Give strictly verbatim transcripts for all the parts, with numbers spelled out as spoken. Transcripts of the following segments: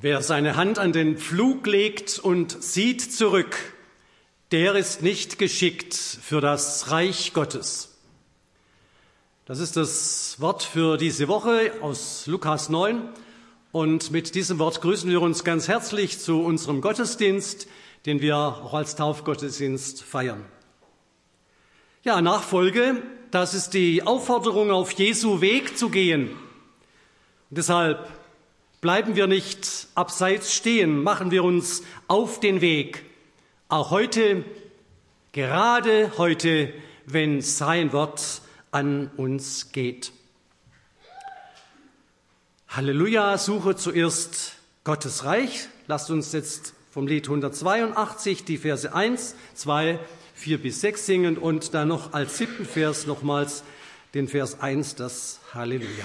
Wer seine Hand an den Pflug legt und sieht zurück, der ist nicht geschickt für das Reich Gottes. Das ist das Wort für diese Woche aus Lukas neun. Und mit diesem Wort grüßen wir uns ganz herzlich zu unserem Gottesdienst, den wir auch als Taufgottesdienst feiern. Ja, Nachfolge, das ist die Aufforderung, auf Jesu Weg zu gehen. Und deshalb bleiben wir nicht abseits stehen, machen wir uns auf den Weg. Auch heute, gerade heute, wenn sein Wort an uns geht. Halleluja, suche zuerst Gottes Reich. Lasst uns jetzt vom Lied hundertzweiundachtzig die Verse eins, zwei, vier bis sechs singen und dann noch als siebten Vers nochmals den Vers eins, das Halleluja.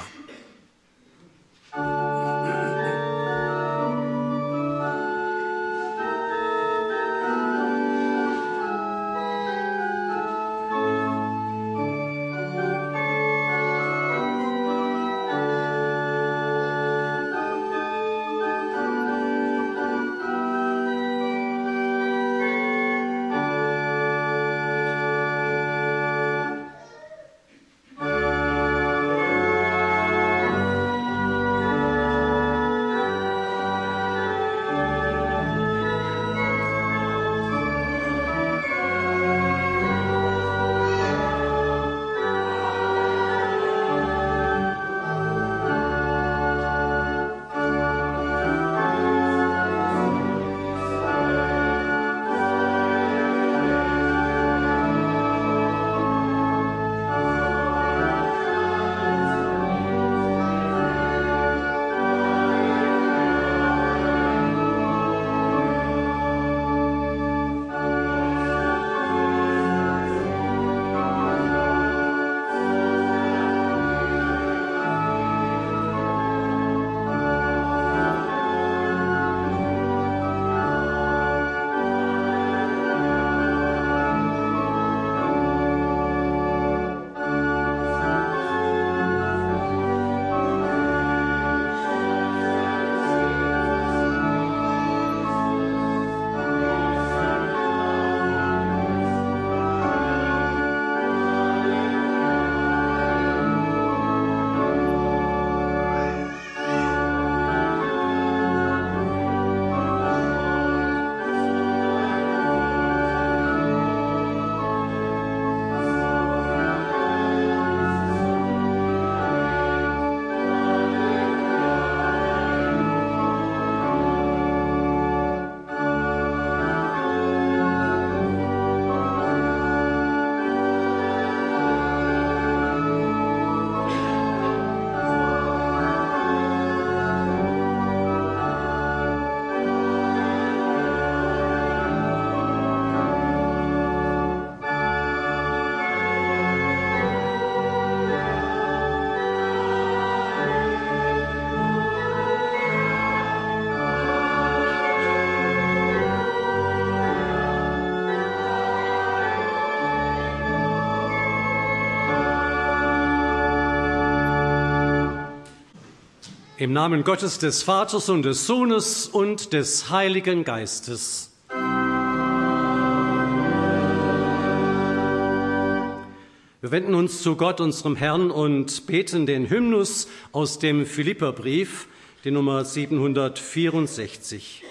Im Namen Gottes, des Vaters und des Sohnes und des Heiligen Geistes. Wir wenden uns zu Gott, unserem Herrn, und beten den Hymnus aus dem Philipperbrief, die Nummer siebenhundertvierundsechzig.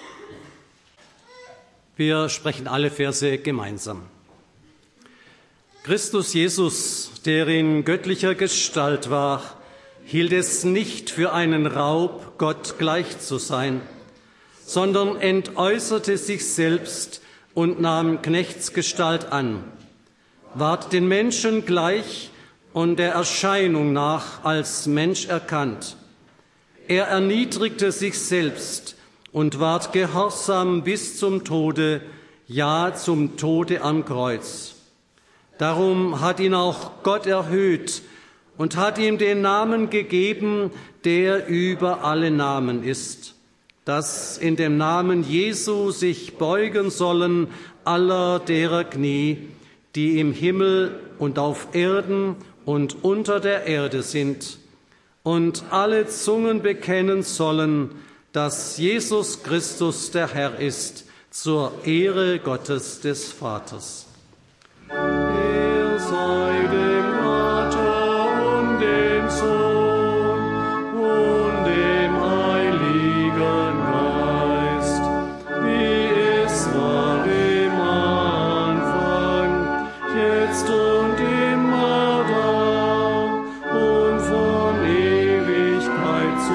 Wir sprechen alle Verse gemeinsam. Christus Jesus, der in göttlicher Gestalt war, hielt es nicht für einen Raub, Gott gleich zu sein, sondern entäußerte sich selbst und nahm Knechtsgestalt an, ward den Menschen gleich und der Erscheinung nach als Mensch erkannt. Er erniedrigte sich selbst und ward gehorsam bis zum Tode, ja zum Tode am Kreuz. Darum hat ihn auch Gott erhöht und hat ihm den Namen gegeben, der über alle Namen ist, dass in dem Namen Jesu sich beugen sollen aller derer Knie, die im Himmel und auf Erden und unter der Erde sind, und alle Zungen bekennen sollen, dass Jesus Christus der Herr ist, zur Ehre Gottes des Vaters. Er sei dem Vater und dem Sohn und dem Heiligen Geist, wie es war im Anfang, jetzt und immer da und von Ewigkeit zu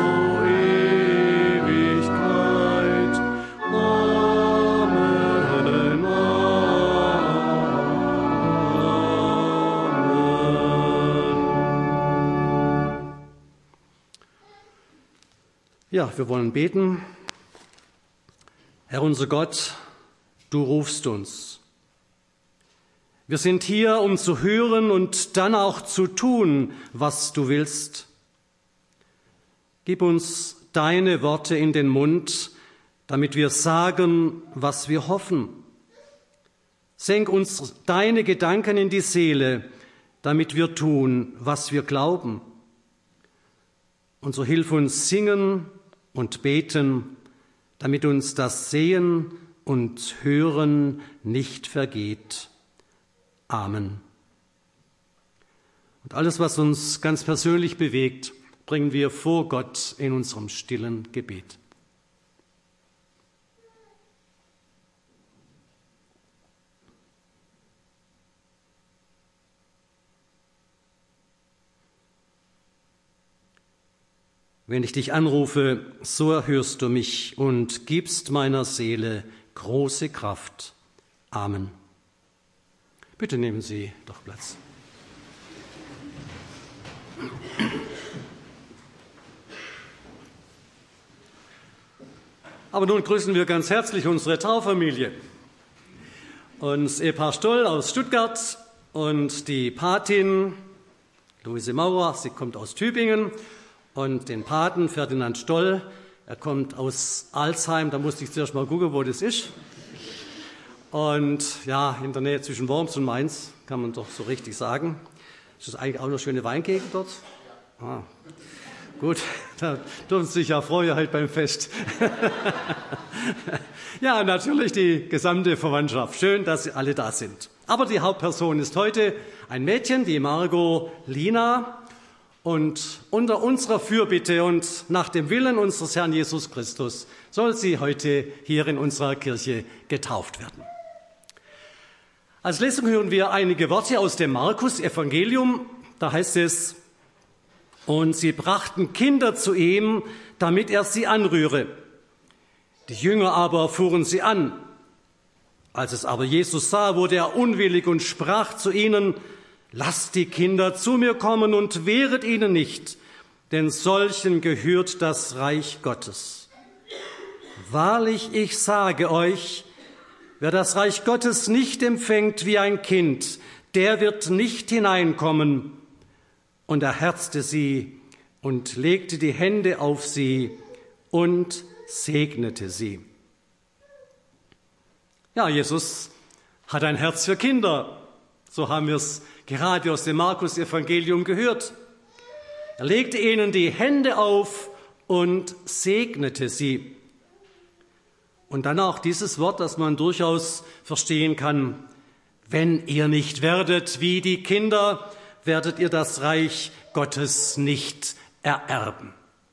Ewigkeit. Amen. Amen. Ja, wir wollen beten. Herr unser Gott, du rufst uns. Wir sind hier, um zu hören und dann auch zu tun, was du willst. Gib uns deine Worte in den Mund, damit wir sagen, was wir hoffen. Senk uns deine Gedanken in die Seele, damit wir tun, was wir glauben. Und so hilf uns singen und beten, damit uns das Sehen und Hören nicht vergeht. Amen. Und alles, was uns ganz persönlich bewegt, bringen wir vor Gott in unserem stillen Gebet. Wenn ich dich anrufe, so erhörst du mich und gibst meiner Seele große Kraft. Amen. Bitte nehmen Sie doch Platz. Aber nun grüßen wir ganz herzlich unsere Traufamilie. Uns Ehepaar Stoll aus Stuttgart und die Patin Luise Maurer, sie kommt aus Tübingen, und den Paten Ferdinand Stoll, er kommt aus Alzheim, da musste ich zuerst mal gucken, wo das ist. Und ja, in der Nähe zwischen Worms und Mainz, kann man doch so richtig sagen. Ist das eigentlich auch eine schöne Weingegend dort? Ah, gut, da dürfen Sie sich ja freuen halt beim Fest. Ja, natürlich die gesamte Verwandtschaft. Schön, dass Sie alle da sind. Aber die Hauptperson ist heute ein Mädchen, die Margot Lina. Und unter unserer Fürbitte und nach dem Willen unseres Herrn Jesus Christus soll sie heute hier in unserer Kirche getauft werden. Als Lesung hören wir einige Worte aus dem Markus-Evangelium. Da heißt es: Und sie brachten Kinder zu ihm, damit er sie anrühre. Die Jünger aber fuhren sie an. Als es aber Jesus sah, wurde er unwillig und sprach zu ihnen: Lasst die Kinder zu mir kommen und wehret ihnen nicht, denn solchen gehört das Reich Gottes. Wahrlich, ich sage euch, wer das Reich Gottes nicht empfängt wie ein Kind, der wird nicht hineinkommen. Und er herzte sie und legte die Hände auf sie und segnete sie. Ja, Jesus hat ein Herz für Kinder. So haben wir es gerade aus dem Markus-Evangelium gehört. Er legte ihnen die Hände auf und segnete sie. Und dann auch dieses Wort, das man durchaus verstehen kann: Wenn ihr nicht werdet wie die Kinder, werdet ihr das Reich Gottes nicht ererben.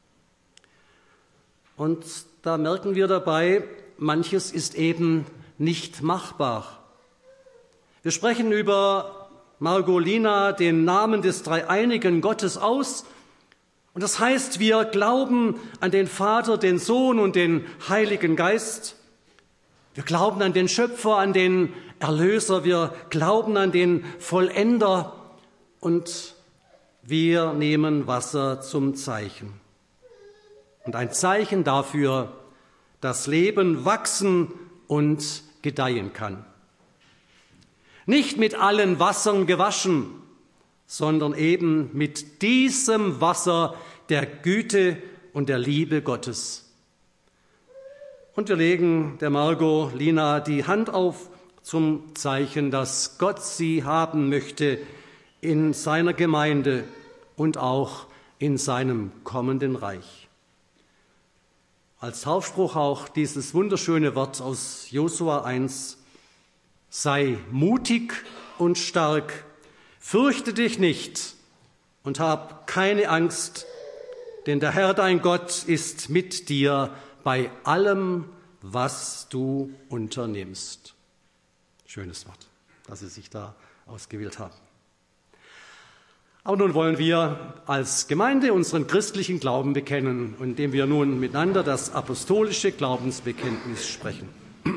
Und da merken wir dabei, manches ist eben nicht machbar. Wir sprechen über Margot Lina den Namen des dreieinigen Gottes aus. Und das heißt, wir glauben an den Vater, den Sohn und den Heiligen Geist. Wir glauben an den Schöpfer, an den Erlöser. Wir glauben an den Vollender. Und wir nehmen Wasser zum Zeichen. Und ein Zeichen dafür, dass Leben wachsen und gedeihen kann. Nicht mit allen Wassern gewaschen, sondern eben mit diesem Wasser der Güte und der Liebe Gottes. Und wir legen der Margot Lina die Hand auf zum Zeichen, dass Gott sie haben möchte in seiner Gemeinde und auch in seinem kommenden Reich. als Taufspruch auch dieses wunderschöne Wort aus Josua eins: Sei mutig und stark, fürchte dich nicht und hab keine Angst, denn der Herr dein Gott ist mit dir bei allem, was du unternimmst. Schönes Wort, das Sie sich da ausgewählt haben. Aber nun wollen wir als Gemeinde unseren christlichen Glauben bekennen, indem wir nun miteinander das apostolische Glaubensbekenntnis sprechen.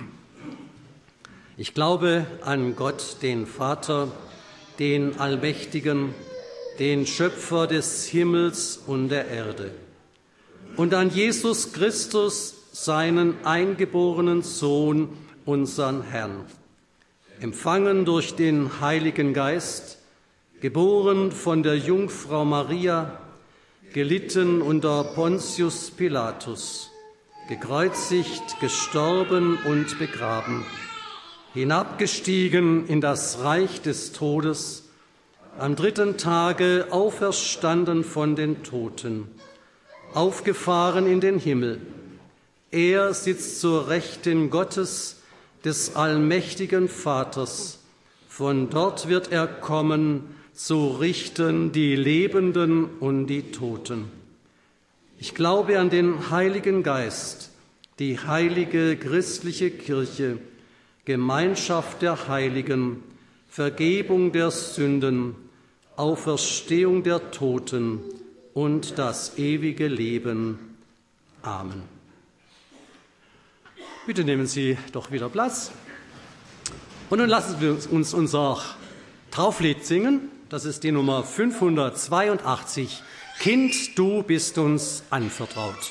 Ich glaube an Gott, den Vater, den Allmächtigen, den Schöpfer des Himmels und der Erde, und an Jesus Christus, seinen eingeborenen Sohn, unseren Herrn, empfangen durch den Heiligen Geist, geboren von der Jungfrau Maria, gelitten unter Pontius Pilatus, gekreuzigt, gestorben und begraben, hinabgestiegen in das Reich des Todes, am dritten Tage auferstanden von den Toten, aufgefahren in den Himmel. Er sitzt zur Rechten Gottes, des allmächtigen Vaters. Von dort wird er kommen, zu richten die Lebenden und die Toten. Ich glaube an den Heiligen Geist, die heilige christliche Kirche, Gemeinschaft der Heiligen, Vergebung der Sünden, Auferstehung der Toten und das ewige Leben. Amen. Bitte nehmen Sie doch wieder Platz. Und nun lassen wir uns unser Tauflied singen. Das ist die Nummer fünfhundertzweiundachtzig. Kind, du bist uns anvertraut.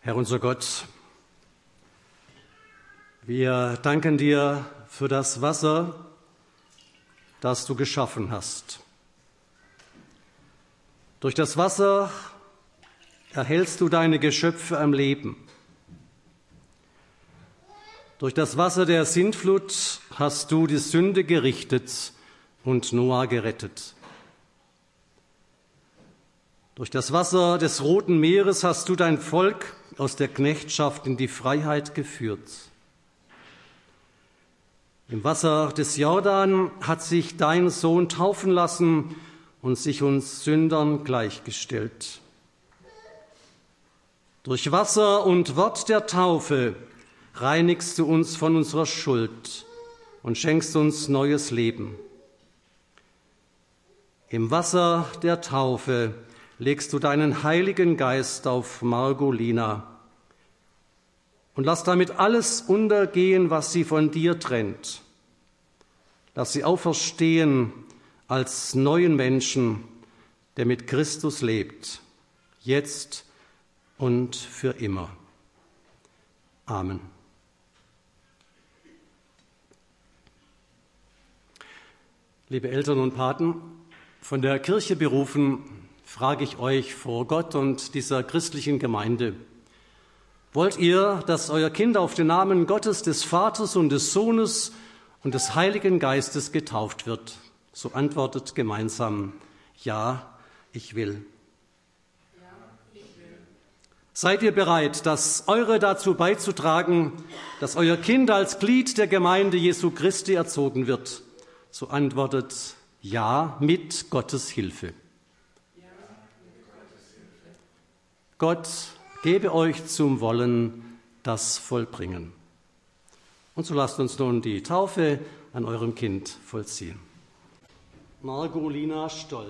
Herr unser Gott, wir danken dir für das Wasser, das du geschaffen hast. Durch das Wasser erhältst du deine Geschöpfe am Leben. Durch das Wasser der Sintflut hast du die Sünde gerichtet und Noah gerettet. Durch das Wasser des Roten Meeres hast du dein Volk aus der Knechtschaft in die Freiheit geführt. Im Wasser des Jordan hat sich dein Sohn taufen lassen und sich uns Sündern gleichgestellt. Durch Wasser und Wort der Taufe reinigst du uns von unserer Schuld und schenkst uns neues Leben. Im Wasser der Taufe legst du deinen Heiligen Geist auf Margolina und lass damit alles untergehen, was sie von dir trennt. Lass sie auferstehen als neuen Menschen, der mit Christus lebt, jetzt und für immer. Amen. Liebe Eltern und Paten, von der Kirche berufen, frage ich euch vor Gott und dieser christlichen Gemeinde: Wollt ihr, dass euer Kind auf den Namen Gottes, des Vaters und des Sohnes und des Heiligen Geistes getauft wird? So antwortet gemeinsam: Ja, ich will. Ja, ich will. Seid ihr bereit, das Eure dazu beizutragen, dass euer Kind als Glied der Gemeinde Jesu Christi erzogen wird? So antwortet: Ja, mit Gottes Hilfe. Gott gebe euch zum Wollen das Vollbringen. Und so lasst uns nun die Taufe an eurem Kind vollziehen. Margolina Stoll,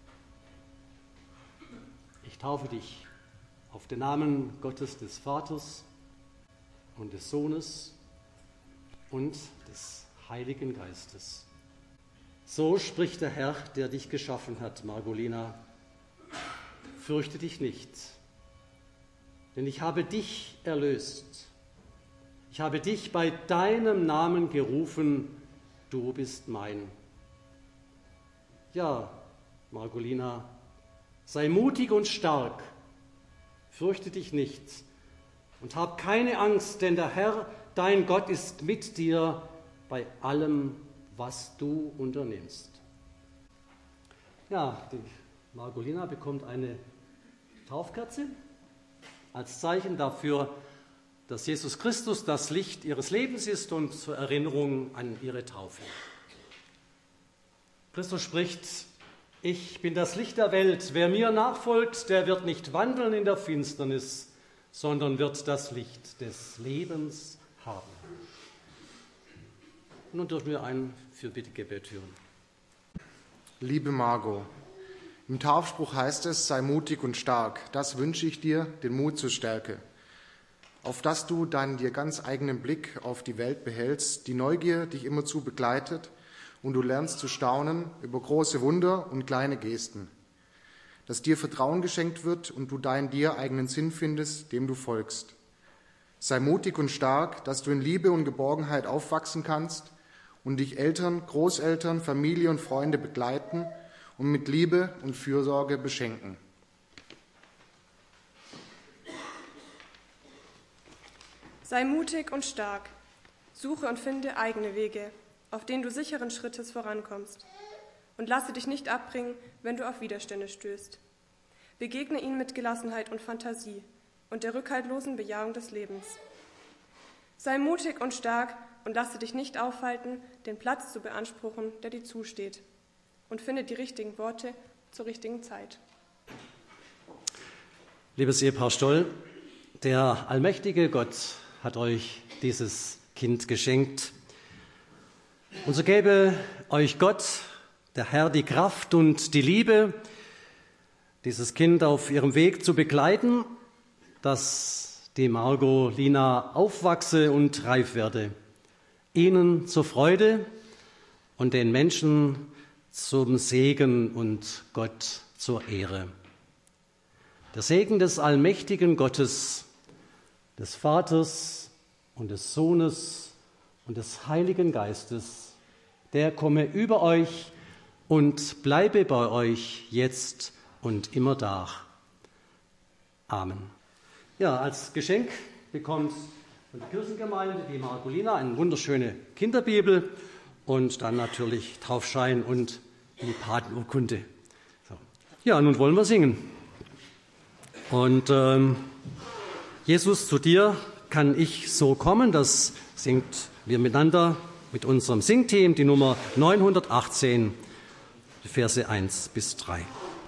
ich taufe dich auf den Namen Gottes des Vaters und des Sohnes und des Heiligen Geistes. So spricht der Herr, der dich geschaffen hat, Margolina: Fürchte dich nicht, denn ich habe dich erlöst. Ich habe dich bei deinem Namen gerufen, du bist mein. Ja, Margolina, sei mutig und stark, fürchte dich nicht und hab keine Angst, denn der Herr, dein Gott, ist mit dir bei allem, was du unternimmst. Ja, die Margolina bekommt eine Taufkerze als Zeichen dafür, dass Jesus Christus das Licht ihres Lebens ist und zur Erinnerung an ihre Taufe. Christus spricht: Ich bin das Licht der Welt. Wer mir nachfolgt, der wird nicht wandeln in der Finsternis, sondern wird das Licht des Lebens haben. Nun dürfen wir ein Fürbittgebet hören. Liebe Margot, im Taufspruch heißt es: Sei mutig und stark. Das wünsche ich dir, den Mut zur Stärke. Auf dass du deinen dir ganz eigenen Blick auf die Welt behältst, die Neugier dich immerzu begleitet und du lernst zu staunen über große Wunder und kleine Gesten. Dass dir Vertrauen geschenkt wird und du deinen dir eigenen Sinn findest, dem du folgst. Sei mutig und stark, dass du in Liebe und Geborgenheit aufwachsen kannst und dich Eltern, Großeltern, Familie und Freunde begleiten und mit Liebe und Fürsorge beschenken. Sei mutig und stark. Suche und finde eigene Wege, auf denen du sicheren Schrittes vorankommst. Und lasse dich nicht abbringen, wenn du auf Widerstände stößt. Begegne ihnen mit Gelassenheit und Fantasie und der rückhaltlosen Bejahung des Lebens. Sei mutig und stark und lasse dich nicht aufhalten, den Platz zu beanspruchen, der dir zusteht. Und finde die richtigen Worte zur richtigen Zeit. Liebes Ehepaar Stoll, der allmächtige Gott hat euch dieses Kind geschenkt. Und so gebe euch Gott, der Herr, die Kraft und die Liebe, dieses Kind auf ihrem Weg zu begleiten, dass die Margolina aufwachse und reif werde, ihnen zur Freude und den Menschen zum Segen und Gott zur Ehre. Der Segen des allmächtigen Gottes, des Vaters und des Sohnes und des Heiligen Geistes, der komme über euch und bleibe bei euch jetzt und immerdar. Amen. Ja, als Geschenk bekommt von der Kirchengemeinde die Marcolina eine wunderschöne Kinderbibel und dann natürlich Taufschein und die Patenurkunde. So. Ja, nun wollen wir singen. Und ähm, Jesus, zu dir kann ich so kommen, das singt wir miteinander mit unserem Singteam, die Nummer neunhundertachtzehn, die Verse eins bis drei.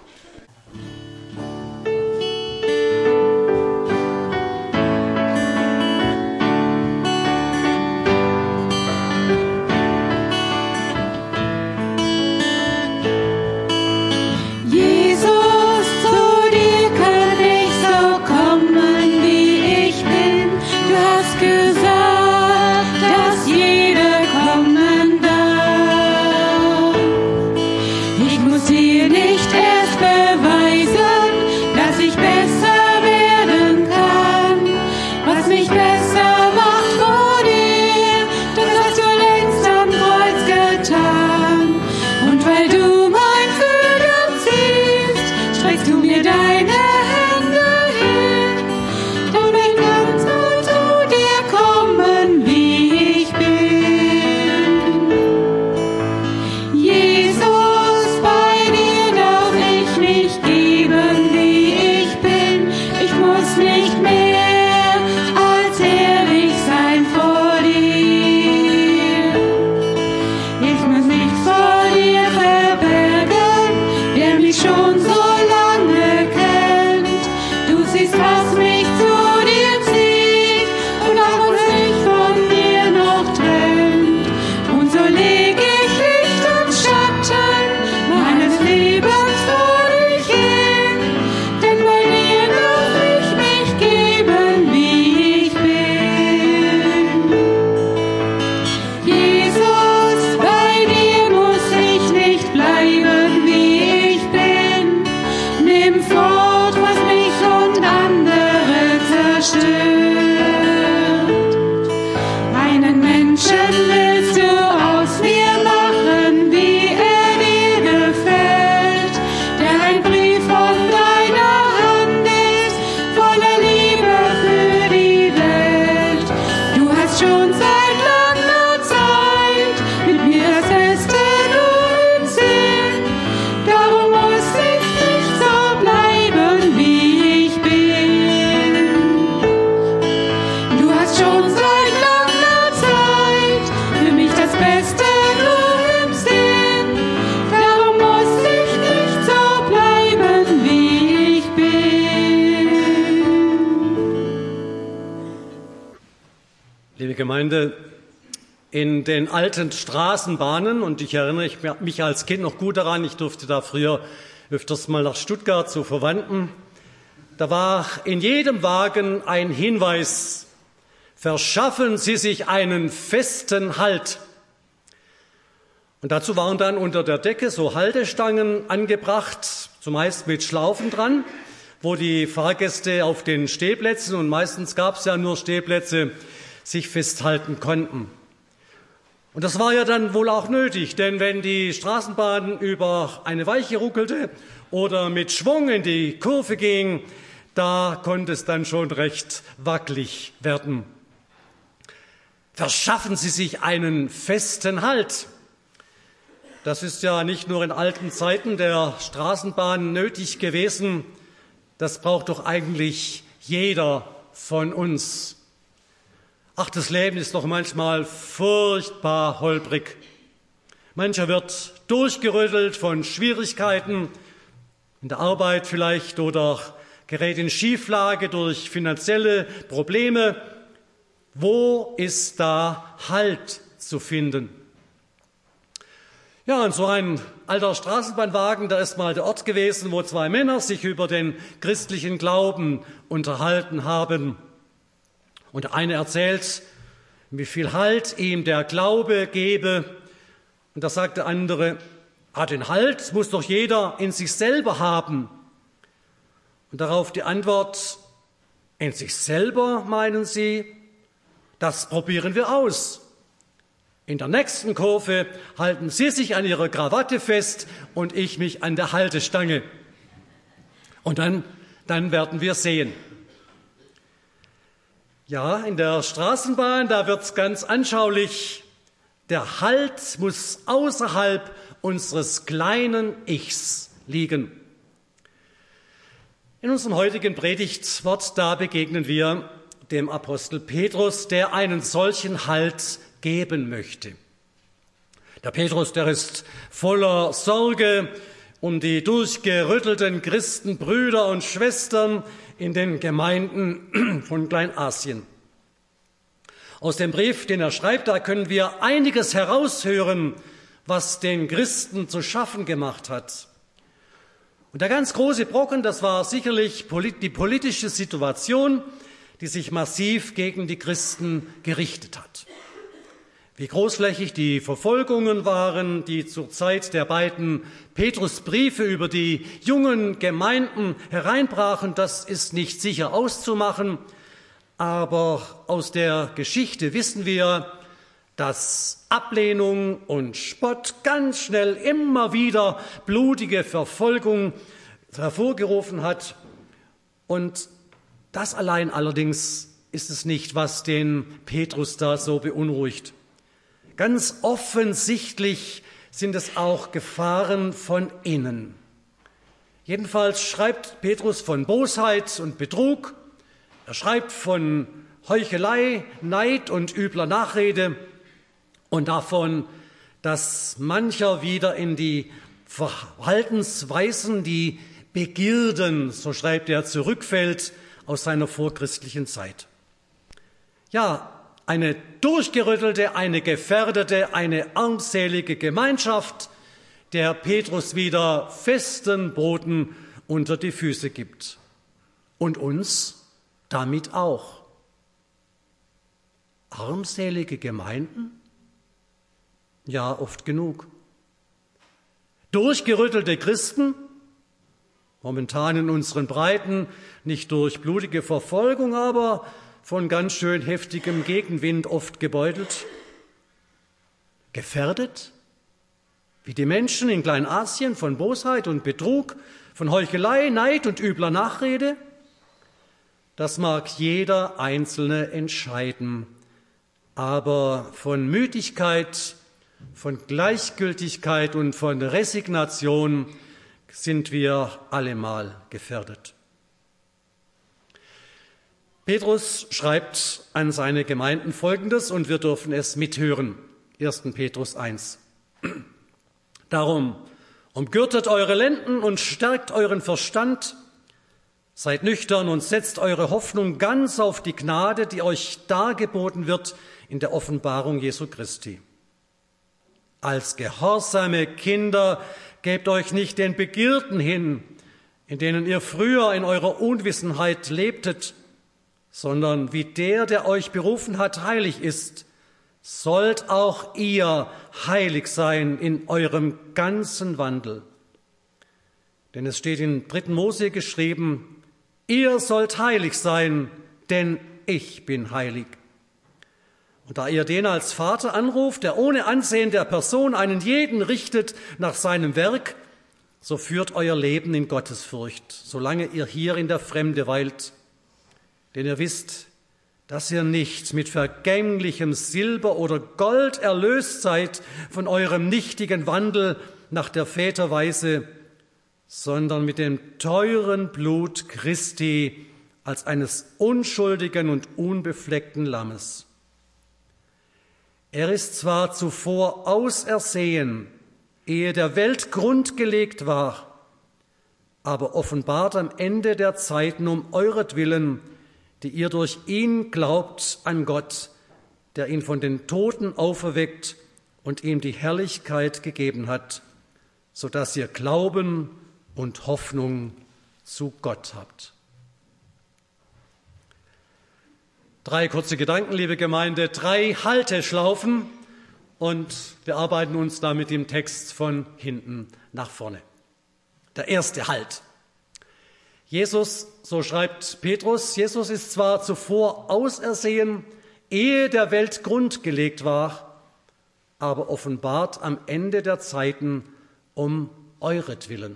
Gemeinde, in den alten Straßenbahnen, und ich erinnere mich als Kind noch gut daran, ich durfte da früher öfters mal nach Stuttgart zu Verwandten, da war in jedem Wagen ein Hinweis: Verschaffen Sie sich einen festen Halt. Und dazu waren dann unter der Decke so Haltestangen angebracht, zumeist mit Schlaufen dran, wo die Fahrgäste auf den Stehplätzen, und meistens gab es ja nur Stehplätze, sich festhalten konnten. Und das war ja dann wohl auch nötig, denn wenn die Straßenbahn über eine Weiche ruckelte oder mit Schwung in die Kurve ging, da konnte es dann schon recht wackelig werden. Verschaffen Sie sich einen festen Halt. Das ist ja nicht nur in alten Zeiten der Straßenbahn nötig gewesen, das braucht doch eigentlich jeder von uns. Ach, das Leben ist doch manchmal furchtbar holprig. Mancher wird durchgerüttelt von Schwierigkeiten in der Arbeit vielleicht oder gerät in Schieflage durch finanzielle Probleme. Wo ist da Halt zu finden? Ja, und so ein alter Straßenbahnwagen, da ist mal der Ort gewesen, wo zwei Männer sich über den christlichen Glauben unterhalten haben. Und der eine erzählt, wie viel Halt ihm der Glaube gebe. Und da sagt der andere, ah, den Halt muss doch jeder in sich selber haben. Und darauf die Antwort, In sich selber meinen sie, das probieren wir aus. In der nächsten Kurve halten Sie sich an Ihrer Krawatte fest und ich mich an der Haltestange. Und dann, dann werden wir sehen. Ja, in der Straßenbahn, da wird's ganz anschaulich. Der Halt muss außerhalb unseres kleinen Ichs liegen. In unserem heutigen Predigtwort, da begegnen wir dem Apostel Petrus, der einen solchen Halt geben möchte. Der Petrus, der ist voller Sorge um die durchgerüttelten Christenbrüder und Schwestern in den Gemeinden von Kleinasien. Aus dem Brief, den er schreibt, da können wir einiges heraushören, was den Christen zu schaffen gemacht hat. Und der ganz große Brocken, das war sicherlich die politische Situation, die sich massiv gegen die Christen gerichtet hat. Wie großflächig die Verfolgungen waren, die zur Zeit der beiden Petrusbriefe über die jungen Gemeinden hereinbrachen, das ist nicht sicher auszumachen. Aber aus der Geschichte wissen wir, dass Ablehnung und Spott ganz schnell immer wieder blutige Verfolgung hervorgerufen hat. Und das allein allerdings ist es nicht, was den Petrus da so beunruhigt. Ganz offensichtlich sind es auch Gefahren von innen. Jedenfalls schreibt Petrus von Bosheit und Betrug. Er schreibt von Heuchelei, Neid und übler Nachrede und davon, dass mancher wieder in die Verhaltensweisen, die Begierden, so schreibt er, zurückfällt aus seiner vorchristlichen Zeit. Ja, eine durchgerüttelte, eine gefährdete, eine armselige Gemeinschaft, der Petrus wieder festen Boden unter die Füße gibt. Und uns damit auch. Armselige Gemeinden? Ja, oft genug. Durchgerüttelte Christen? Momentan in unseren Breiten nicht durch blutige Verfolgung, aber von ganz schön heftigem Gegenwind oft gebeutelt. Gefährdet? Wie die Menschen in Kleinasien von Bosheit und Betrug, von Heuchelei, Neid und übler Nachrede? Das mag jeder Einzelne entscheiden, aber von Müdigkeit, von Gleichgültigkeit und von Resignation sind wir allemal gefährdet. Petrus schreibt an seine Gemeinden Folgendes und wir dürfen es mithören. ersten Petrus eins. Darum, umgürtet eure Lenden und stärkt euren Verstand, seid nüchtern und setzt eure Hoffnung ganz auf die Gnade, die euch dargeboten wird in der Offenbarung Jesu Christi. Als gehorsame Kinder gebt euch nicht den Begierden hin, in denen ihr früher in eurer Unwissenheit lebtet, sondern wie der, der euch berufen hat, heilig ist, sollt auch ihr heilig sein in eurem ganzen Wandel. Denn es steht in dritten Mose geschrieben, ihr sollt heilig sein, denn ich bin heilig. Und da ihr den als Vater anruft, der ohne Ansehen der Person einen jeden richtet nach seinem Werk, so führt euer Leben in Gottesfurcht, solange ihr hier in der Fremde weilt. Denn ihr wisst, dass ihr nicht mit vergänglichem Silber oder Gold erlöst seid von eurem nichtigen Wandel nach der Väterweise, sondern mit dem teuren Blut Christi als eines unschuldigen und unbefleckten Lammes. Er ist zwar zuvor ausersehen, ehe der Welt Grund gelegt war, aber offenbart am Ende der Zeiten um euretwillen, die ihr durch ihn glaubt an Gott, der ihn von den Toten auferweckt und ihm die Herrlichkeit gegeben hat, so dass ihr Glauben und Hoffnung zu Gott habt. Drei kurze Gedanken, liebe Gemeinde, drei Halteschlaufen und wir arbeiten uns da mit dem Text von hinten nach vorne. Der erste Halt. Jesus, so schreibt Petrus, Jesus ist zwar zuvor ausersehen, ehe der Welt Grund gelegt war, aber offenbart am Ende der Zeiten um euretwillen.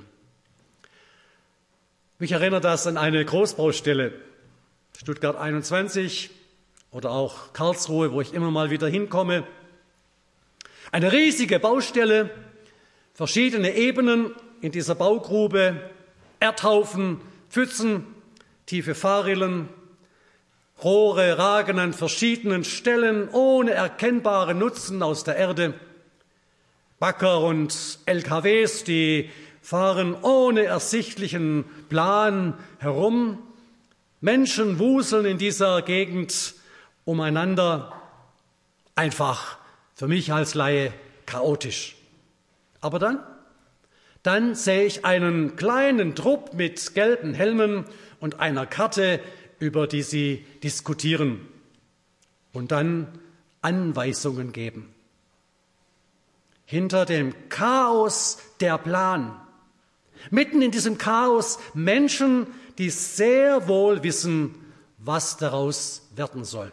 Mich erinnert das an eine Großbaustelle, Stuttgart einundzwanzig oder auch Karlsruhe, wo ich immer mal wieder hinkomme. Eine riesige Baustelle, verschiedene Ebenen in dieser Baugrube, Erdhaufen, Pfützen, tiefe Fahrrillen, Rohre ragen an verschiedenen Stellen ohne erkennbaren Nutzen aus der Erde. Bagger und L K Ws, die fahren ohne ersichtlichen Plan herum. Menschen wuseln in dieser Gegend umeinander. Einfach für mich als Laie chaotisch. Aber dann, dann sehe ich einen kleinen Trupp mit gelben Helmen und einer Karte, über die sie diskutieren und dann Anweisungen geben. Hinter dem Chaos der Plan. Mitten in diesem Chaos Menschen, die sehr wohl wissen, was daraus werden soll.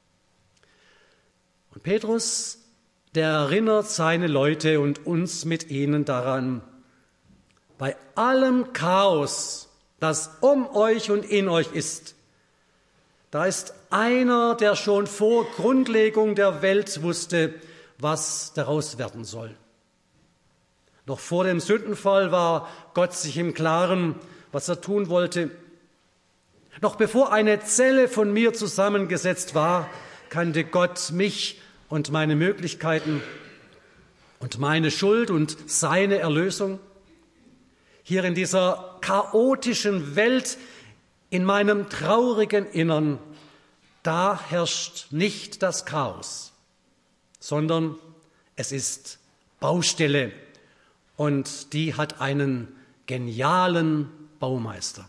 Und Petrus, der erinnert seine Leute und uns mit ihnen daran, bei allem Chaos, das um euch und in euch ist, da ist einer, der schon vor Grundlegung der Welt wusste, was daraus werden soll. Noch vor dem Sündenfall war Gott sich im Klaren, was er tun wollte. Noch bevor eine Zelle von mir zusammengesetzt war, kannte Gott mich und meine Möglichkeiten und meine Schuld und seine Erlösung. Hier in dieser chaotischen Welt, in meinem traurigen Innern, da herrscht nicht das Chaos, sondern es ist Baustelle und die hat einen genialen Baumeister.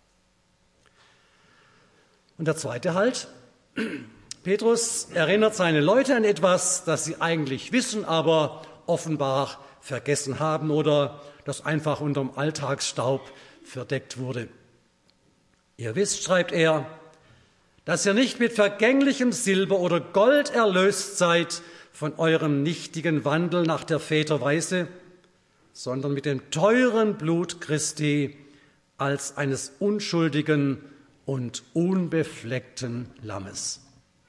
Und der zweite Halt, Petrus erinnert seine Leute an etwas, das sie eigentlich wissen, aber offenbar vergessen haben oder das einfach unterm Alltagsstaub verdeckt wurde. Ihr wisst, schreibt er, dass ihr nicht mit vergänglichem Silber oder Gold erlöst seid von eurem nichtigen Wandel nach der Väter Weise, sondern mit dem teuren Blut Christi als eines unschuldigen und unbefleckten Lammes.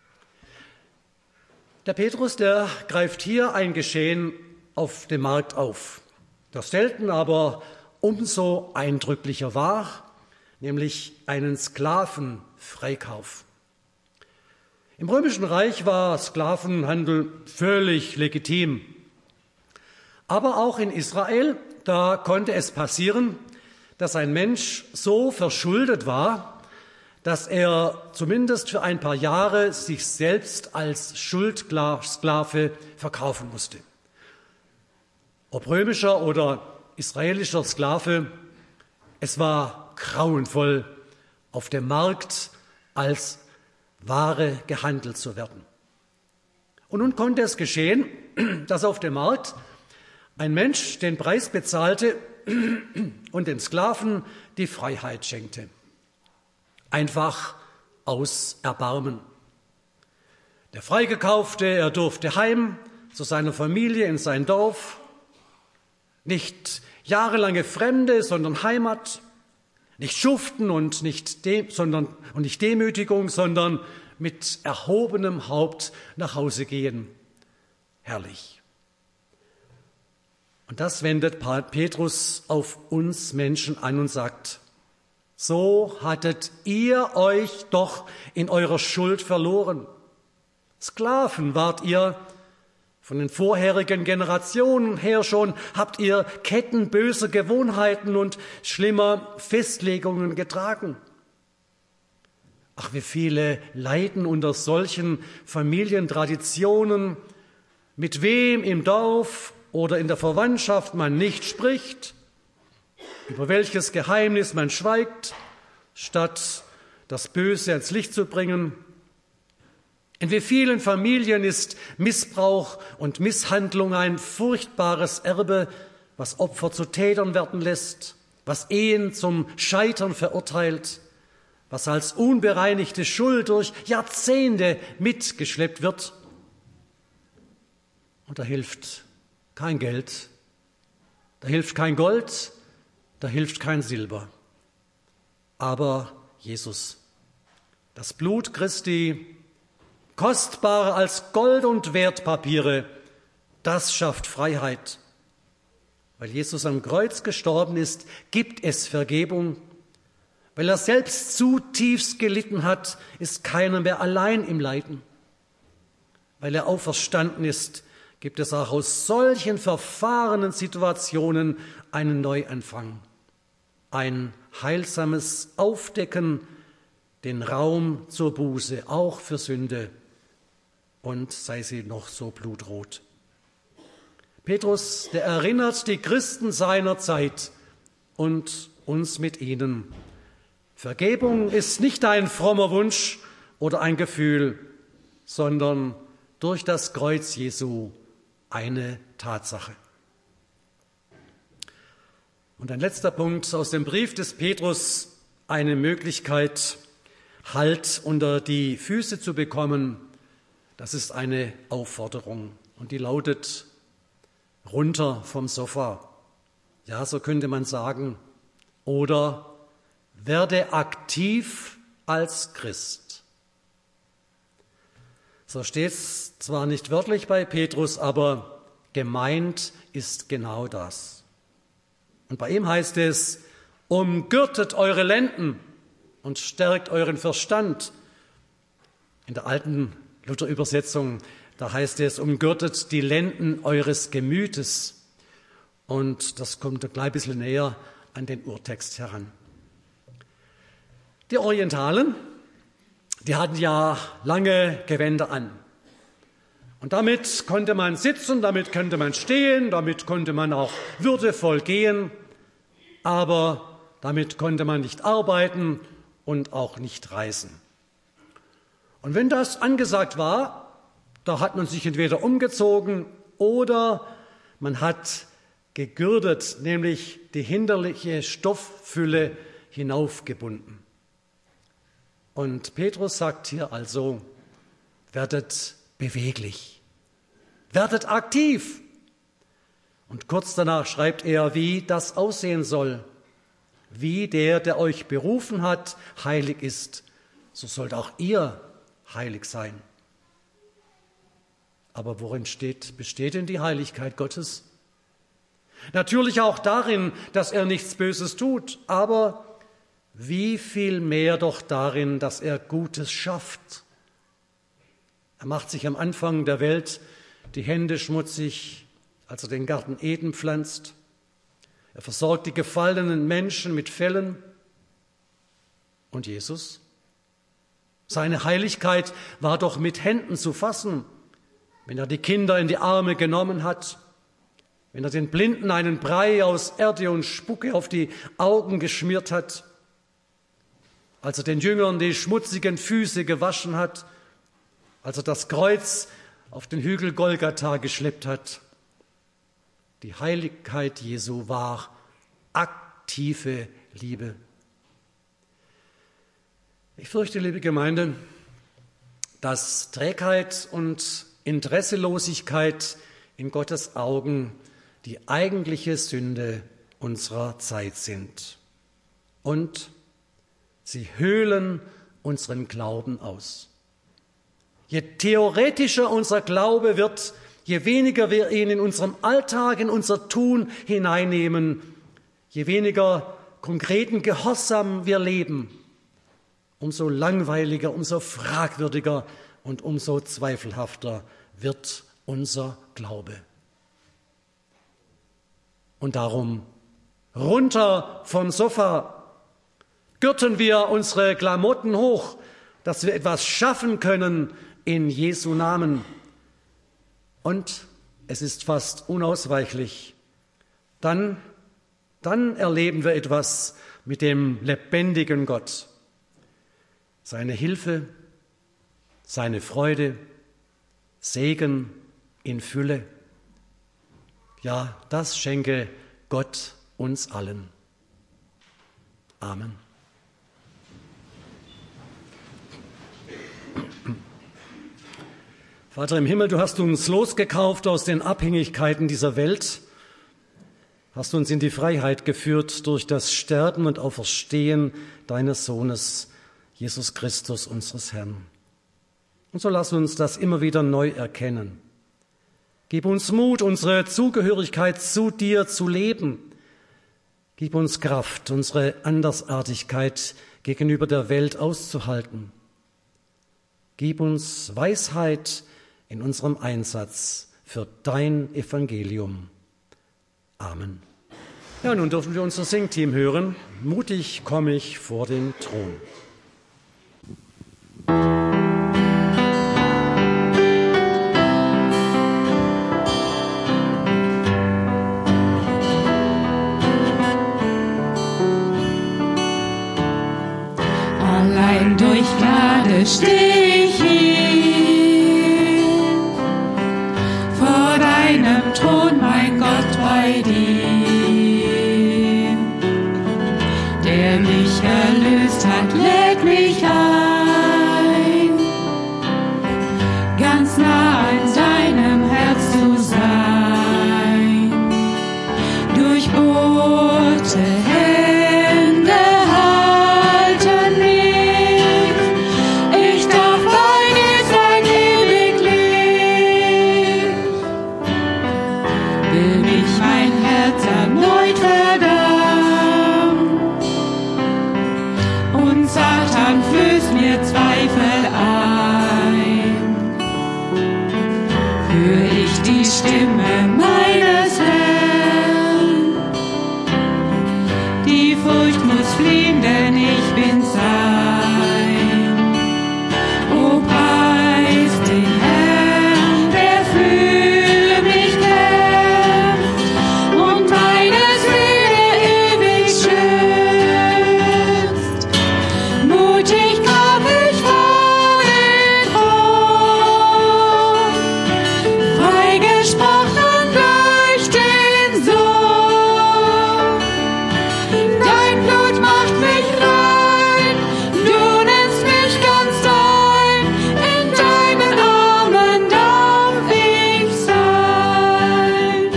Der Petrus, der greift hier ein Geschehen auf dem Markt auf, das selten, aber umso eindrücklicher war, nämlich einen Sklavenfreikauf. Im Römischen Reich war Sklavenhandel völlig legitim. Aber auch in Israel, da konnte es passieren, dass ein Mensch so verschuldet war, dass er zumindest für ein paar Jahre sich selbst als Schuldsklave verkaufen musste. Ob römischer oder israelischer Sklave, es war grauenvoll, auf dem Markt als Ware gehandelt zu werden. Und nun konnte es geschehen, dass auf dem Markt ein Mensch den Preis bezahlte und dem Sklaven die Freiheit schenkte. Einfach aus Erbarmen. Der Freigekaufte, er durfte heim zu seiner Familie in sein Dorf. Nicht jahrelange Fremde, sondern Heimat. Nicht Schuften und nicht, De- sondern, und nicht Demütigung, sondern mit erhobenem Haupt nach Hause gehen. Herrlich. Und das wendet Petrus auf uns Menschen an und sagt, so hattet ihr euch doch in eurer Schuld verloren. Sklaven wart ihr, von den vorherigen Generationen her schon habt ihr Ketten böser Gewohnheiten und schlimmer Festlegungen getragen. Ach, wie viele leiden unter solchen Familientraditionen, mit wem im Dorf oder in der Verwandtschaft man nicht spricht, über welches Geheimnis man schweigt, statt das Böse ans Licht zu bringen. In wie vielen Familien ist Missbrauch und Misshandlung ein furchtbares Erbe, was Opfer zu Tätern werden lässt, was Ehen zum Scheitern verurteilt, was als unbereinigte Schuld durch Jahrzehnte mitgeschleppt wird. Und da hilft kein Geld, da hilft kein Gold, da hilft kein Silber. Aber Jesus, das Blut Christi, kostbarer als Gold und Wertpapiere, das schafft Freiheit. Weil Jesus am Kreuz gestorben ist, gibt es Vergebung. Weil er selbst zutiefst gelitten hat, ist keiner mehr allein im Leiden. Weil er auferstanden ist, gibt es auch aus solchen verfahrenen Situationen einen Neuanfang. Ein heilsames Aufdecken, den Raum zur Buße, auch für Sünde, und sei sie noch so blutrot. Petrus, der erinnert die Christen seiner Zeit und uns mit ihnen. Vergebung ist nicht ein frommer Wunsch oder ein Gefühl, sondern durch das Kreuz Jesu eine Tatsache. Und ein letzter Punkt aus dem Brief des Petrus, eine Möglichkeit, Halt unter die Füße zu bekommen. Das ist eine Aufforderung und die lautet: runter vom Sofa. Ja, so könnte man sagen. Oder werde aktiv als Christ. So steht es zwar nicht wörtlich bei Petrus, aber gemeint ist genau das. Und bei ihm heißt es: umgürtet eure Lenden und stärkt euren Verstand. In der alten Luther-Übersetzung, da heißt es: umgürtet die Lenden eures Gemütes. Und das kommt ein klein bisschen näher an den Urtext heran. Die Orientalen, die hatten ja lange Gewänder an. Und damit konnte man sitzen, damit konnte man stehen, damit konnte man auch würdevoll gehen, aber damit konnte man nicht arbeiten und auch nicht reisen. Und wenn das angesagt war, da hat man sich entweder umgezogen oder man hat gegürtet, nämlich die hinterliche Stofffülle hinaufgebunden. Und Petrus sagt hier also: werdet beweglich, werdet aktiv. Und kurz danach schreibt er, wie das aussehen soll. Wie der, der euch berufen hat, heilig ist, so sollt auch ihr heilig sein. Aber worin steht, besteht denn die Heiligkeit Gottes? Natürlich auch darin, dass er nichts Böses tut, aber wie viel mehr doch darin, dass er Gutes schafft. Er macht sich am Anfang der Welt die Hände schmutzig, als er den Garten Eden pflanzt. Er versorgt die gefallenen Menschen mit Fellen. Und Jesus? Seine Heiligkeit war doch mit Händen zu fassen, wenn er die Kinder in die Arme genommen hat, wenn er den Blinden einen Brei aus Erde und Spucke auf die Augen geschmiert hat, als er den Jüngern die schmutzigen Füße gewaschen hat, als er das Kreuz auf den Hügel Golgatha geschleppt hat. Die Heiligkeit Jesu war aktive Liebe. Ich fürchte, liebe Gemeinde, dass Trägheit und Interesselosigkeit in Gottes Augen die eigentliche Sünde unserer Zeit sind. Und sie höhlen unseren Glauben aus. Je theoretischer unser Glaube wird, je weniger wir ihn in unserem Alltag, in unser Tun hineinnehmen, je weniger konkreten Gehorsam wir leben, umso langweiliger, umso fragwürdiger und umso zweifelhafter wird unser Glaube. Und darum runter vom Sofa, gürten wir unsere Klamotten hoch, dass wir etwas schaffen können in Jesu Namen. Und es ist fast unausweichlich. Dann, dann erleben wir etwas mit dem lebendigen Gott. Seine Hilfe, seine Freude, Segen in Fülle. Ja, das schenke Gott uns allen. Amen. Vater im Himmel, du hast uns losgekauft aus den Abhängigkeiten dieser Welt, hast uns in die Freiheit geführt durch das Sterben und Auferstehen deines Sohnes, Jesus Christus, unseres Herrn. Und so lass uns das immer wieder neu erkennen. Gib uns Mut, unsere Zugehörigkeit zu dir zu leben. Gib uns Kraft, unsere Andersartigkeit gegenüber der Welt auszuhalten. Gib uns Weisheit in unserem Einsatz für dein Evangelium. Amen. Ja, nun dürfen wir unser Singteam hören. Mutig komme ich vor den Thron. Allein durch Gnade steh ich hier vor deinem Thron, mein Gott, bei dir. Der mich erlöst hat, lädt mich ein, ganz nah an seinem Herz zu sein. Durchbohrte Hände halten mich, ich darf bei dir sein ewiglich. Will mich mein Herz erneut verdammt und Satan flößt mir Zweifel ein, hör ich die Stimme meines Herrn. Die Furcht muss fliehen, denn ich bin sein. O preis den Herrn, der für mich kämpft und meine Seele ewig schützt. Mutig komm ich vor den Thron, freigesprochen durch den Sohn. Dein Blut macht mich rein, du nimmst mich ganz dein, in deinen Armen darf ich sein.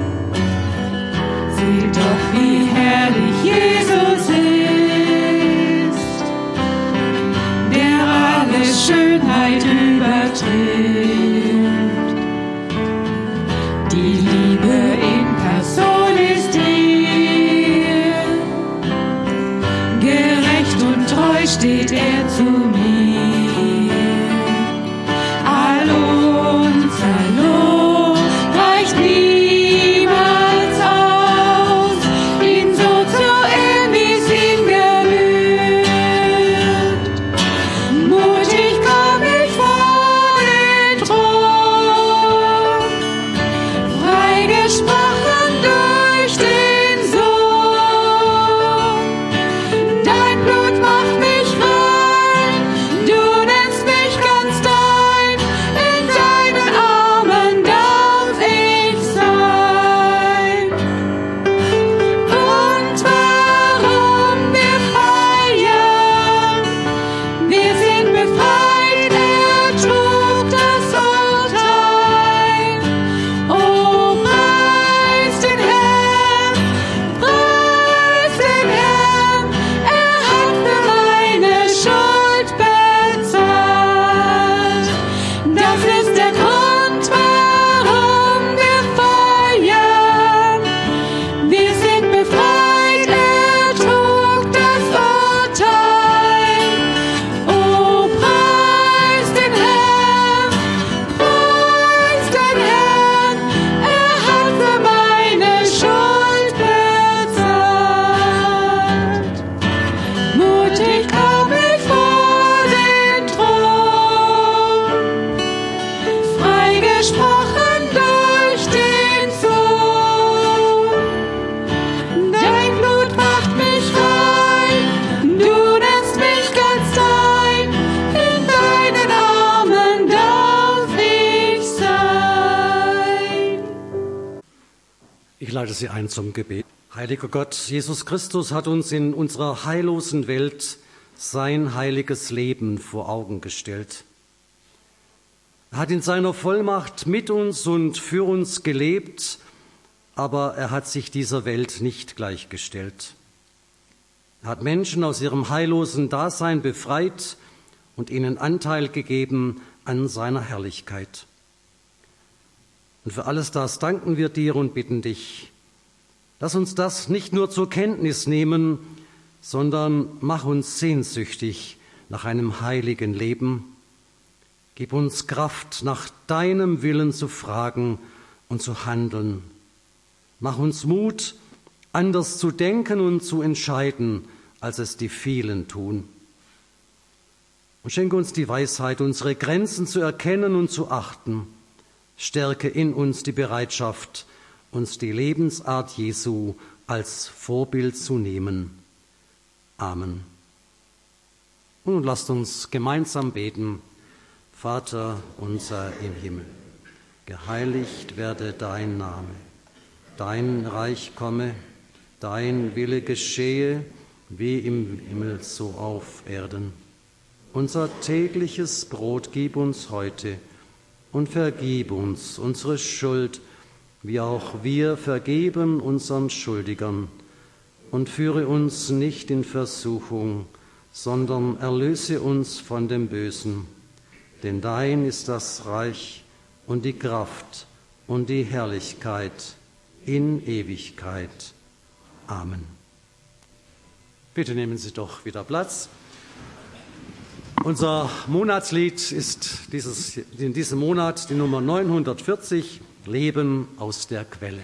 Seht doch, wie herrlich Jesus ist, der alle Schönheit übertrifft. Die Liebe in Person ist hier, gerecht und treu steht er zu mir. All unser Lob reicht niemals aus, ihn so zu ehren, wie's ihm gebührt. Mutig komm ich vor den Thron, freigesprochen durch den Sohn. Dein Blut macht mich rein, du nennst mich ganz dein, in deinen Armen darf ich sein. Und warum wir feiern, wir sind befreit, er trug das Urteil. O preis den Herrn, preis den Herrn, er hat für meine Schuld bezahlt. Das ist der Grund, warum wir feiern. Wir sind befreit, er trug das Urteil. O preis den Herrn, preis den Herrn, er hat für meine Schuld bezahlt. Mutig komm ich vor den Thron, freigesprochen durch den Sohn. Dein Blut macht mich rein, du nennst mich ganz dein, in deinen Armen darf ich sein. Ich lade Sie ein zum Gebet. Heiliger Gott, Jesus Christus hat uns in unserer heillosen Welt sein heiliges Leben vor Augen gestellt. Er hat in seiner Vollmacht mit uns und für uns gelebt, aber er hat sich dieser Welt nicht gleichgestellt. Er hat Menschen aus ihrem heillosen Dasein befreit und ihnen Anteil gegeben an seiner Herrlichkeit. Und für alles das danken wir dir und bitten dich, lass uns das nicht nur zur Kenntnis nehmen, sondern mach uns sehnsüchtig nach einem heiligen Leben. Gib uns Kraft, nach deinem Willen zu fragen und zu handeln. Mach uns Mut, anders zu denken und zu entscheiden, als es die vielen tun. Und schenke uns die Weisheit, unsere Grenzen zu erkennen und zu achten. Stärke in uns die Bereitschaft, uns die Lebensart Jesu als Vorbild zu nehmen. Amen. Und nun lasst uns gemeinsam beten. Vater unser im Himmel, geheiligt werde dein Name. Dein Reich komme, dein Wille geschehe, wie im Himmel so auf Erden. Unser tägliches Brot gib uns heute und vergib uns unsere Schuld, wie auch wir vergeben unseren Schuldigern. Und führe uns nicht in Versuchung, sondern erlöse uns von dem Bösen. Denn dein ist das Reich und die Kraft und die Herrlichkeit in Ewigkeit. Amen. Bitte nehmen Sie doch wieder Platz. Unser Monatslied ist dieses, in diesem Monat die Nummer neunhundertvierzig, Leben aus der Quelle.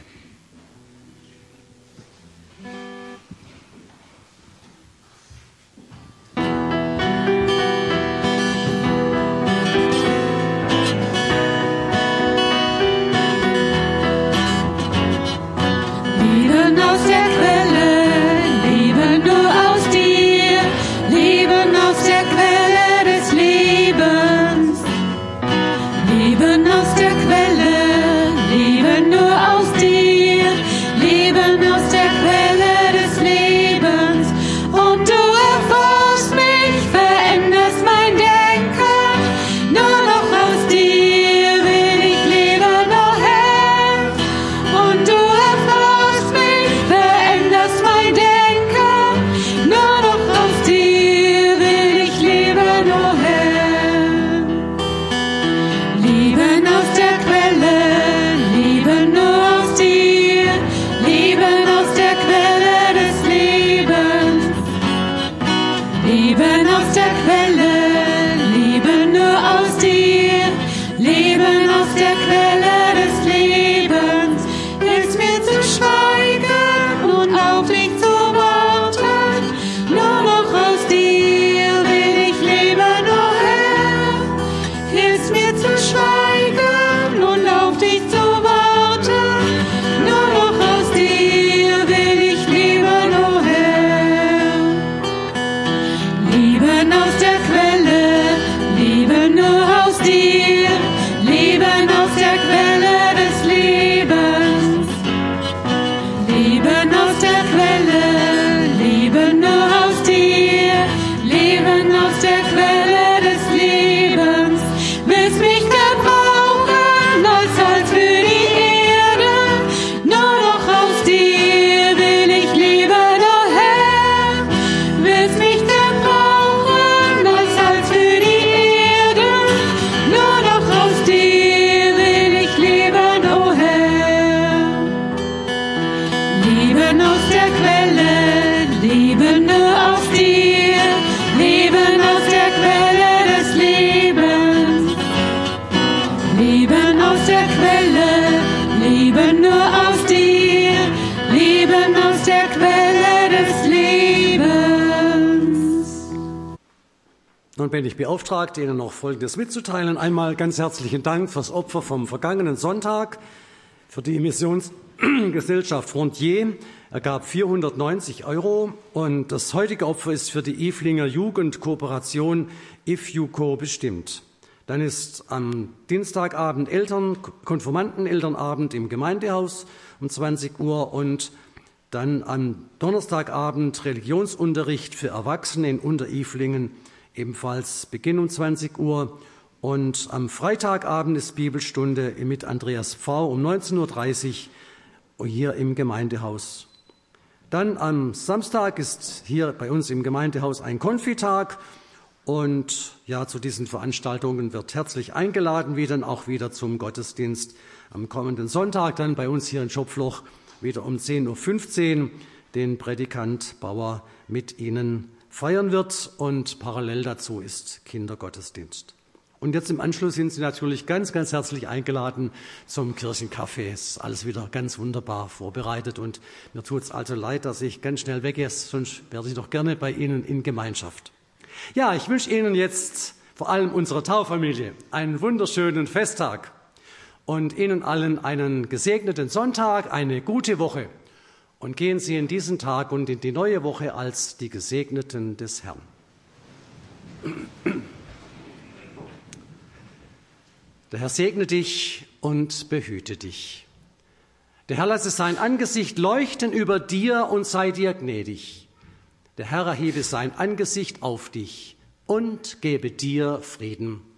Nun bin ich beauftragt, Ihnen noch Folgendes mitzuteilen. Einmal ganz herzlichen Dank fürs Opfer vom vergangenen Sonntag für die Missionsgesellschaft Frontier. Er gab vierhundertneunzig Euro und das heutige Opfer ist für die Iflinger Jugendkooperation IFJUCO bestimmt. Dann ist am Dienstagabend Eltern, Konfirmandenelternabend im Gemeindehaus um zwanzig Uhr und Dann am Donnerstagabend Religionsunterricht für Erwachsene in Unteriflingen, ebenfalls Beginn um zwanzig Uhr. Und am Freitagabend ist Bibelstunde mit Andreas Pfau um neunzehn Uhr dreißig hier im Gemeindehaus. Dann am Samstag ist hier bei uns im Gemeindehaus ein Konfitag. Und ja, zu diesen Veranstaltungen wird herzlich eingeladen, wie dann auch wieder zum Gottesdienst am kommenden Sonntag, dann bei uns hier in Schopfloch wieder um zehn Uhr fünfzehn den Predikant Bauer mit Ihnen feiern wird. Und parallel dazu ist Kindergottesdienst. Und jetzt im Anschluss sind Sie natürlich ganz, ganz herzlich eingeladen zum Kirchencafé. Es ist alles wieder ganz wunderbar vorbereitet. Und mir tut es also leid, dass ich ganz schnell weggehe, sonst wäre ich doch gerne bei Ihnen in Gemeinschaft. Ja, ich wünsche Ihnen jetzt, vor allem unserer Taufamilie, einen wunderschönen Festtag und Ihnen allen einen gesegneten Sonntag, eine gute Woche. Und gehen Sie in diesen Tag und in die neue Woche als die Gesegneten des Herrn. Der Herr segne dich und behüte dich. Der Herr lasse sein Angesicht leuchten über dir und sei dir gnädig. Der Herr erhebe sein Angesicht auf dich und gebe dir Frieden.